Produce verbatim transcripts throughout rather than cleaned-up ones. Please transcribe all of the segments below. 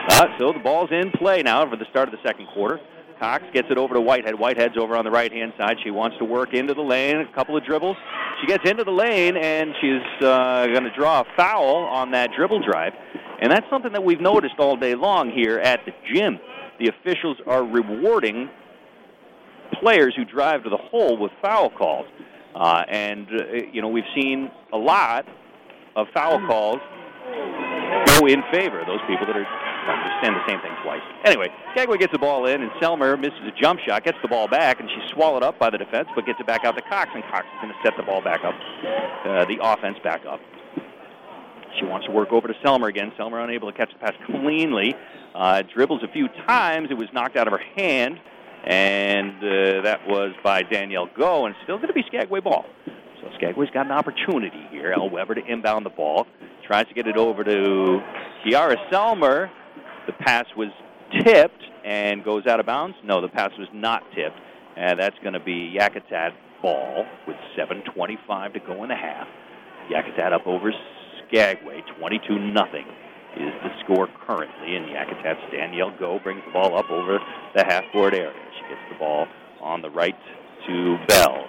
Uh, so the ball's in play now for the start of the second quarter. Cox gets it over to Whitehead. Whitehead's over on the right-hand side. She wants to work into the lane, a couple of dribbles. She gets into the lane, and she's uh, going to draw a foul on that dribble drive. And that's something that we've noticed all day long here at the gym. The officials are rewarding players who drive to the hole with foul calls. Uh, and, uh, you know, we've seen a lot of foul calls go in favor of those people that are understand the same thing twice. Anyway, Skagway gets the ball in, and Selmer misses a jump shot, gets the ball back, and she's swallowed up by the defense, but gets it back out to Cox, and Cox is going to set the ball back up, uh, the offense back up. She wants to work over to Selmer again. Selmer unable to catch the pass cleanly. Uh, dribbles a few times. It was knocked out of her hand, and uh, that was by Danielle Go, and still going to be Skagway ball. So Skagway's got an opportunity here. Elle Weber to inbound the ball. Tries to get it over to Kiara Selmer. The pass was tipped and goes out of bounds. No, the pass was not tipped. And that's going to be Yakutat ball with seven twenty-five to go in the half. Yakutat up over Skagway, twenty-two nothing is the score currently. And Yakutat's Danielle Go brings the ball up over the half-court area. She gets the ball on the right to Bell.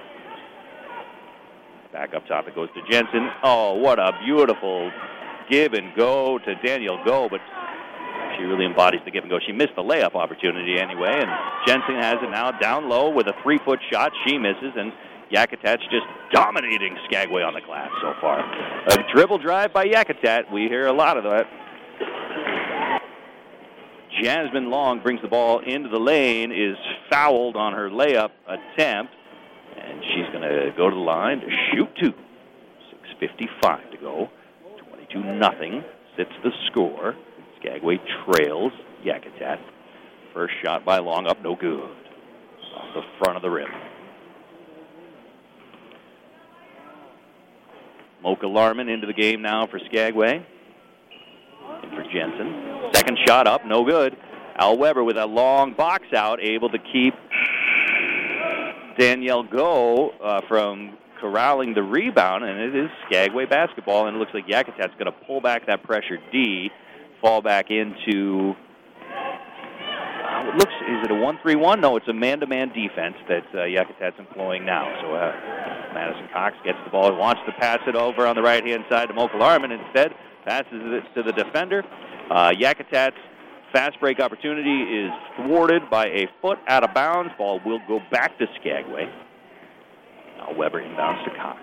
Back up top it goes to Jensen. Oh, what a beautiful give and go to Danielle Go, but she really embodies the give and go. She missed the layup opportunity anyway, and Jensen has it now down low with a three-foot shot. She misses, and Yakutat's just dominating Skagway on the glass so far. A dribble drive by Yakutat. We hear a lot of that. Jasmine Long brings the ball into the lane, is fouled on her layup attempt, and she's going to go to the line to shoot two. six fifty-five to go. twenty-two nothing sits the score. Skagway trails Yakutat. First shot by Long up, no good. Off the front of the rim. Mocha Larman into the game now for Skagway. And for Jensen. Second shot up, no good. Al Weber with a long box out, able to keep Danielle Go uh, from corralling the rebound, and it is Skagway basketball, and it looks like Yakutat's going to pull back that pressure D, fall back into, uh, it looks, is it a one three one? No, it's a man-to-man defense that uh, Yakutat's employing now. So uh, Madison Cox gets the ball, wants to pass it over on the right-hand side to Mocha Larman, instead passes it to the defender. Uh, Yakutat's fast break opportunity is thwarted by a foot out of bounds. Ball will go back to Skagway. Now Weber inbounds to Cox.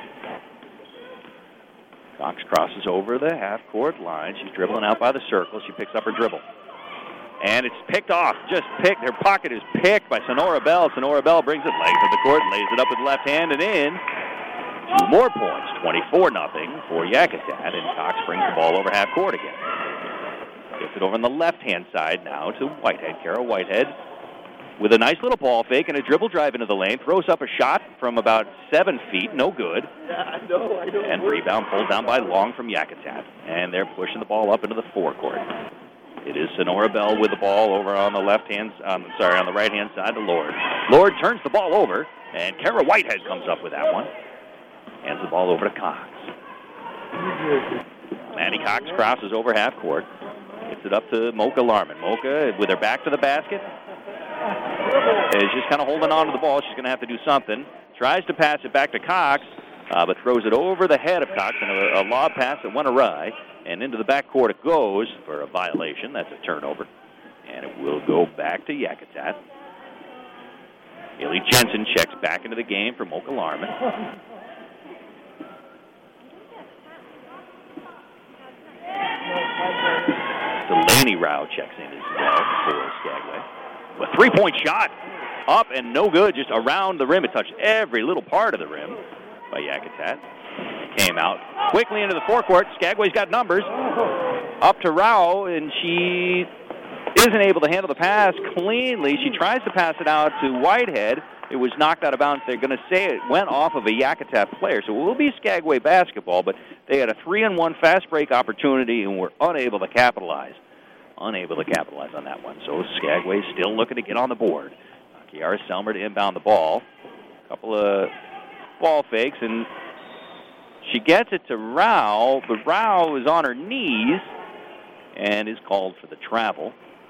Cox crosses over the half-court line. She's dribbling out by the circle. She picks up her dribble. And it's picked off. Just picked. Her pocket is picked by Sonora Bell. Sonora Bell brings it length of the court, lays it up with the left hand and in. Two more points, twenty-four nothing for Yakutat, and Cox brings the ball over half-court again. Gets it over on the left-hand side now to Whitehead. Carol Whitehead with a nice little ball fake and a dribble drive into the lane. Throws up a shot from about seven feet. No good. Yeah, I know, I know. And rebound pulled down by Long from Yakutat. And they're pushing the ball up into the forecourt. It is Sonora Bell with the ball over on the left-hand, um, sorry, on the right-hand side to Lord. Lord turns the ball over, and Kara Whitehead comes up with that one. Hands the ball over to Cox. Manny Cox crosses over half court. Gets it up to Mocha Larman. Mocha, with her back to the basket, is just kind of holding on to the ball. She's going to have to do something. Tries to pass it back to Cox, uh, but throws it over the head of Cox in a, a lob pass that went awry. And into the backcourt it goes for a violation. That's a turnover. And it will go back to Yakutat. Haley Jensen checks back into the game for Mocha Larman. Delaney Rao checks in as well for Skagway. A three-point shot. Up and no good, just around the rim. It touched every little part of the rim by Yakutat. Came out quickly into the forecourt. Skagway's got numbers. Up to Rao, and she isn't able to handle the pass cleanly. She tries to pass it out to Whitehead. It was knocked out of bounds. They're going to say it went off of a Yakutat player. So it will be Skagway basketball, but they had a three-and-one fast break opportunity and were unable to capitalize. Unable to capitalize on that one. So Skagway still looking to get on the board. Kiara Selmer to inbound the ball. A couple of ball fakes, and she gets it to Rao, but Rao is on her knees, and is called for the travel.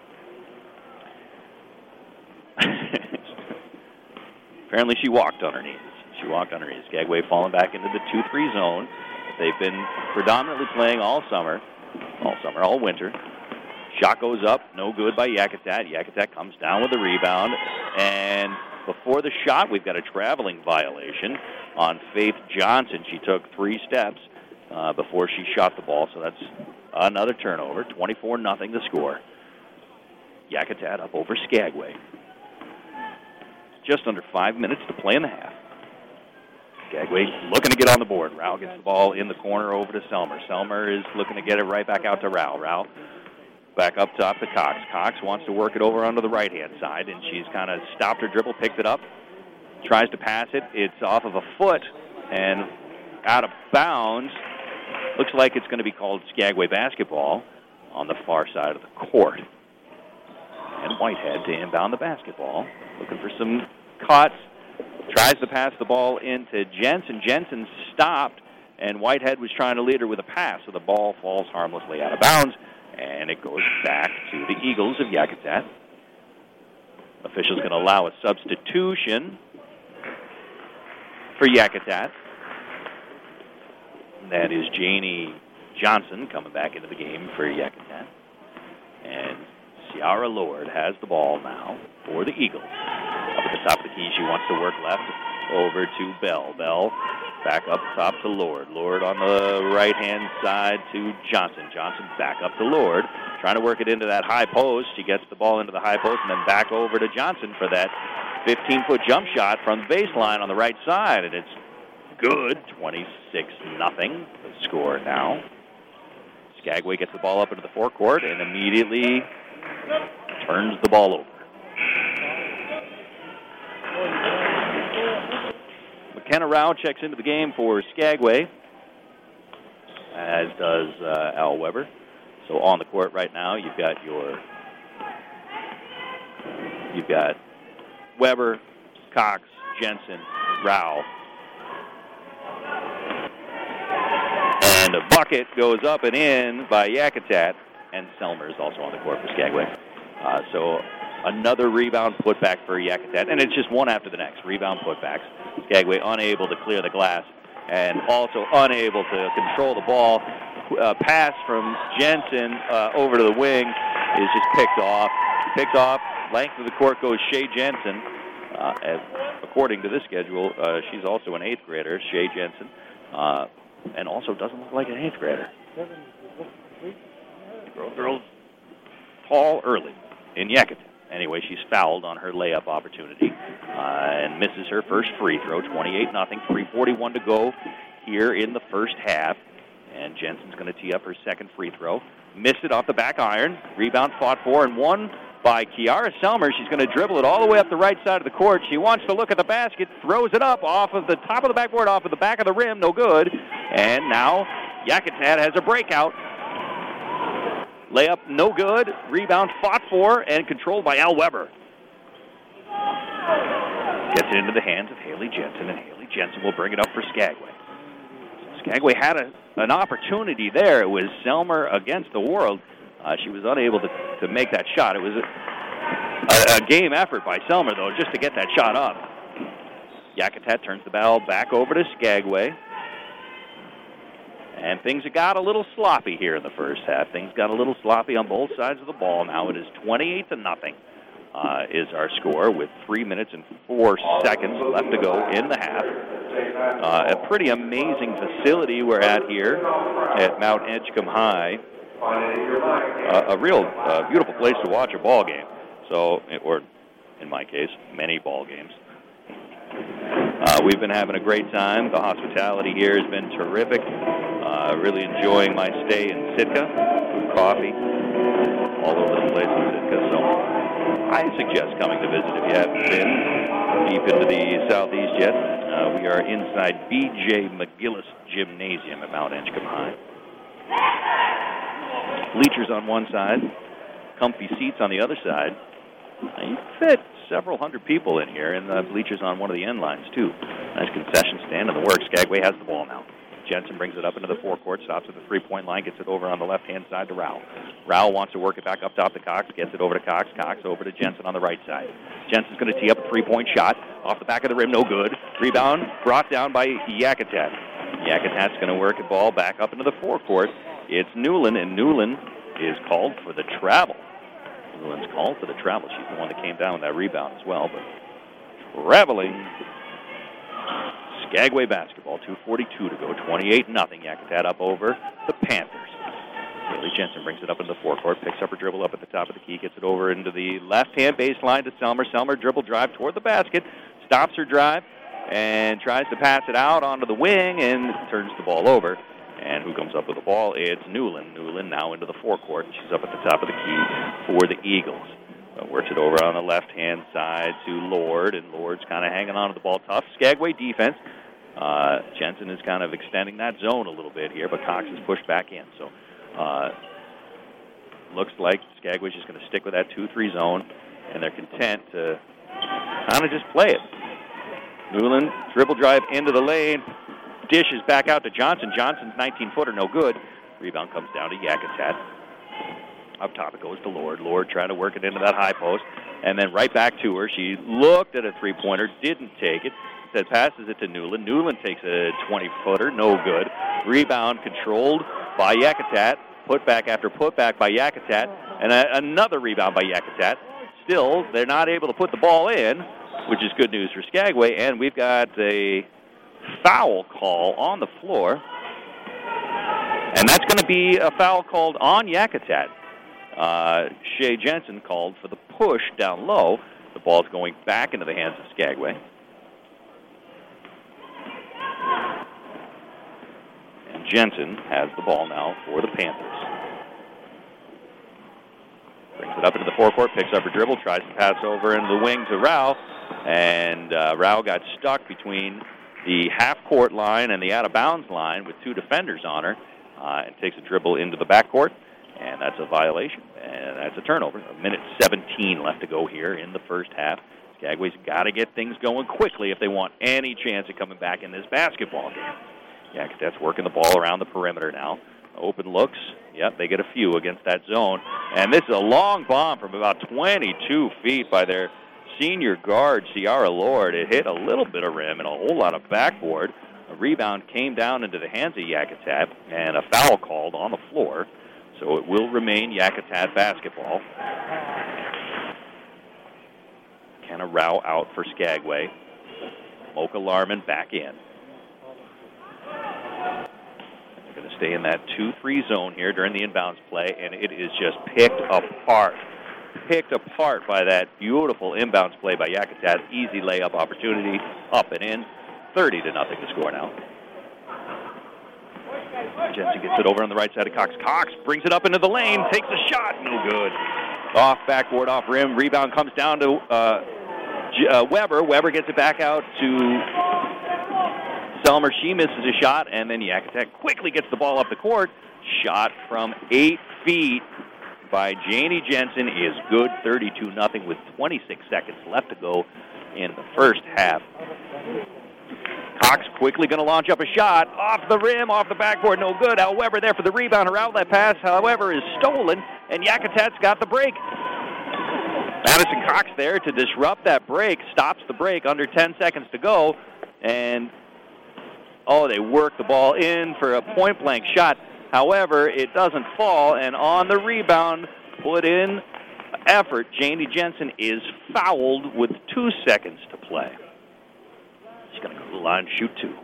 Apparently she walked on her knees. She walked on her knees. Skagway falling back into the two three zone. They've been predominantly playing all summer, all summer, all winter. Shot goes up, no good by Yakutat. Yakutat comes down with the rebound, and before the shot, we've got a traveling violation on Faith Johnson. She took three steps uh, before she shot the ball, so that's another turnover. twenty-four nothing the score. Yakutat up over Skagway. Just under five minutes to play in the half. Skagway looking to get on the board. Rao gets the ball in the corner over to Selmer. Selmer is looking to get it right back out to Rao. Rao back up top to Cox. Cox wants to work it over onto the right-hand side, and she's kind of stopped her dribble, picked it up, tries to pass it. It's off of a foot and out of bounds. Looks like it's going to be called Skagway basketball on the far side of the court. And Whitehead to inbound the basketball, looking for some cuts. Tries to pass the ball into Jensen. Jensen stopped, and Whitehead was trying to lead her with a pass, so the ball falls harmlessly out of bounds, and it goes back to the Eagles of Yakutat. Officials going to allow a substitution for Yakutat. That is Janie Johnson coming back into the game for Yakutat. And Ciara Lord has the ball now for the Eagles. Up at the top of the key, she wants to work left over to Bell. Bell back up top to Lord. Lord on the right-hand side to Johnson. Johnson back up to Lord, trying to work it into that high post. She gets the ball into the high post and then back over to Johnson for that fifteen-foot jump shot from the baseline on the right side, and it's good. twenty-six nothing the score now. Skagway gets the ball up into the forecourt and immediately turns the ball over. McKenna Rao checks into the game for Skagway, as does uh, Al Weber. So on the court right now, you've got your you've got Weber, Cox, Jensen, Rao, and a bucket goes up and in by Yakutat, and Selmer is also on the court for Skagway. Uh, so another rebound putback for Yakutat, and it's just one after the next. Rebound putbacks. Skagway unable to clear the glass and also unable to control the ball. Uh, pass from Jensen uh, over to the wing is just picked off. Picked off. Length of the court goes Shea Jensen. Uh, as, according to this schedule, uh, she's also an eighth grader, Shea Jensen, uh, and also doesn't look like an eighth grader. Girl, girl, tall early in Yakutat. Anyway, she's fouled on her layup opportunity uh, and misses her first free throw, twenty-eight nothing, three forty-one to go here in the first half. And Jensen's going to tee up her second free throw. Missed it off the back iron. Rebound fought for and won by Kiara Selmer. She's going to dribble it all the way up the right side of the court. She wants to look at the basket, throws it up off of the top of the backboard, off of the back of the rim, no good. And now Yakutat has a breakout. Layup no good. Rebound fought for and controlled by Al Weber. Gets it into the hands of Haley Jensen, and Haley Jensen will bring it up for Skagway. Skagway had a, an opportunity there. It was Selmer against the world. Uh, she was unable to, to make that shot. It was a, a, a game effort by Selmer, though, just to get that shot up. Yakutat turns the ball back over to Skagway. And things have got a little sloppy here in the first half. Things got a little sloppy on both sides of the ball. Now it is twenty-eight to nothing uh, is our score with three minutes and four seconds left to go in the half. Uh, a pretty amazing facility we're at here at Mount Edgecombe High. Uh, a real uh, beautiful place to watch a ball game. So, or in my case, many ball games. Uh, we've been having a great time. The hospitality here has been terrific. Uh, really enjoying my stay in Sitka. Food, coffee, all over the place in Sitka. So I suggest coming to visit if you haven't been deep into the southeast yet. Uh, we are inside B J McGillis Gymnasium at Mount Edgecombe High. Bleachers on one side, comfy seats on the other side. Uh, you fit several hundred people in here, and the bleachers on one of the end lines, too. Nice concession stand in the works. Skagway has the ball now. Jensen brings it up into the forecourt, stops at the three-point line, gets it over on the left-hand side to Rao. Rao wants to work it back up top to Cox, gets it over to Cox. Cox over to Jensen on the right side. Jensen's going to tee up a three-point shot off the back of the rim, no good. Rebound brought down by Yakutat. Yakutat's going to work the ball back up into the forecourt. It's Newland, and Newland is called for the travel. Newland's called for the travel. She's the one that came down with that rebound as well, but traveling. Skagway basketball, two forty-two to go, twenty-eight nothing. Yakutat up over the Panthers. Kaylee Jensen brings it up into the forecourt, picks up her dribble up at the top of the key, gets it over into the left-hand baseline to Selmer. Selmer dribble drive toward the basket, stops her drive, and tries to pass it out onto the wing and turns the ball over. And who comes up with the ball? It's Newland. Newland now into the forecourt. She's up at the top of the key for the Eagles. Uh, works it over on the left-hand side to Lord, and Lord's kind of hanging on to the ball. Tough Skagway defense. Uh, Jensen is kind of extending that zone a little bit here, but Cox is pushed back in. So uh, looks like Skagway's just going to stick with that two three zone, and they're content to kind of just play it. Newland, dribble drive into the lane, dishes back out to Johnson. Johnson's nineteen-footer, no good. Rebound comes down to Yakutat. Up top it goes to Lord. Lord trying to work it into that high post, and then right back to her. She looked at a three-pointer, didn't take it. Instead passes it to Newland. Newland takes a twenty-footer, no good. Rebound controlled by Yakutat. Putback after putback by Yakutat, and a, another rebound by Yakutat. Still, they're not able to put the ball in, which is good news for Skagway, and we've got a foul call on the floor, and that's going to be a foul called on Yakutat. Uh, Shea Jensen called for the push down low. The ball's going back into the hands of Skagway. And Jensen has the ball now for the Panthers. Brings it up into the forecourt, picks up her dribble, tries to pass over into the wing to Rao, and uh, Rao got stuck between the half-court line and the out-of-bounds line with two defenders on her, uh, and takes a dribble into the backcourt, and that's a violation, and that's a turnover. A minute seventeen left to go here in the first half. Skagway's got to get things going quickly if they want any chance of coming back in this basketball game. Yeah, that's working the ball around the perimeter now. Open looks. Yep, they get a few against that zone. And this is a long bomb from about twenty-two feet by their senior guard, Ciara Lord. It hit a little bit of rim and a whole lot of backboard. A rebound came down into the hands of Yakutat, and a foul called on the floor. So it will remain Yakutat basketball. Kenna Rao out for Skagway. Mocha Larman back in. They're going to stay in that two three zone here during the inbounds play, and it is just picked apart. Picked apart by that beautiful inbounds play by Yakutat. Easy layup opportunity, up and in. thirty to nothing to score now. Jensen gets it over on the right side of Cox. Cox brings it up into the lane, takes a shot, no good. Off backboard, off rim. Rebound comes down to uh, G- uh, Weber. Weber gets it back out to Selmer. She misses a shot, and then Yakutat quickly gets the ball up the court. Shot from eight feet by Janie Jensen is good, thirty-two nothing with twenty-six seconds left to go in the first half. Cox quickly going to launch up a shot off the rim, off the backboard, no good. Al Weber there for the rebound. Her outlet pass, however, is stolen, and Yakutat's got the break. Madison Cox there to disrupt that break, stops the break, under ten seconds to go, and, oh, they work the ball in for a point-blank shot. However, it doesn't fall, and on the rebound, put in effort, Janie Jensen is fouled with two seconds to play. She's going to go to the line and shoot two.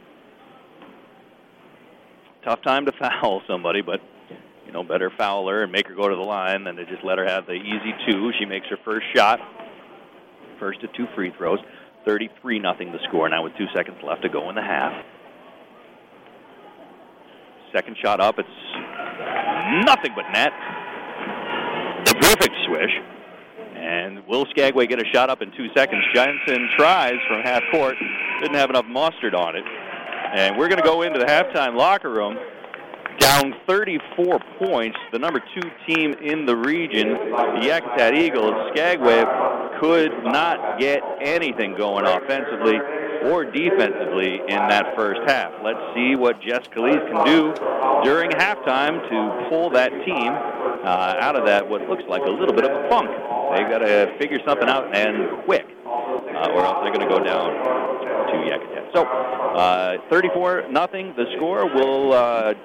Tough time to foul somebody, but, you know, better foul her and make her go to the line than to just let her have the easy two. She makes her first shot, first of two free throws. thirty-three nothing the score now with two seconds left to go in the half. Second shot up, it's nothing but net. The perfect swish. And will Skagway get a shot up in two seconds? Jensen tries from half court. Didn't have enough mustard on it. And we're going to go into the halftime locker room down thirty-four points. The number two team in the region, the Yakutat Eagles. Skagway could not get anything going offensively. or defensively in that first half. Let's see what Jess Calise can do during halftime to pull that team uh, out of that, what looks like a little bit of a funk. They've got to figure something out, and quick, uh, or else they're going to go down to Yakutat. So, uh, thirty-four nothing the score. We'll uh,